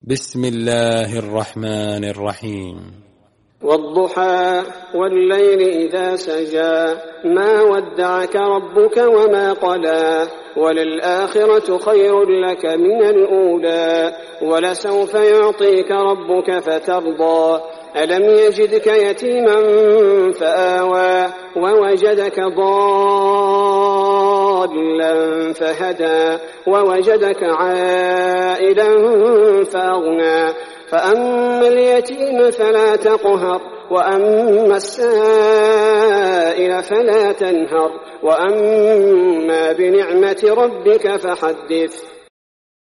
بسم الله الرحمن الرحيم. والضحى والليل إذا سجى ما ودعك ربك وما قلى وللآخرة خير لك من الأولى ولسوف يعطيك ربك فترضى ألم يجدك يتيما فآوى ووجدك ضالا فهدى ووجدك عائلا فأغنى فأما اليتيم فلا تقهر وأما السائل فلا تنهر وأما بنعمة ربك فحدث.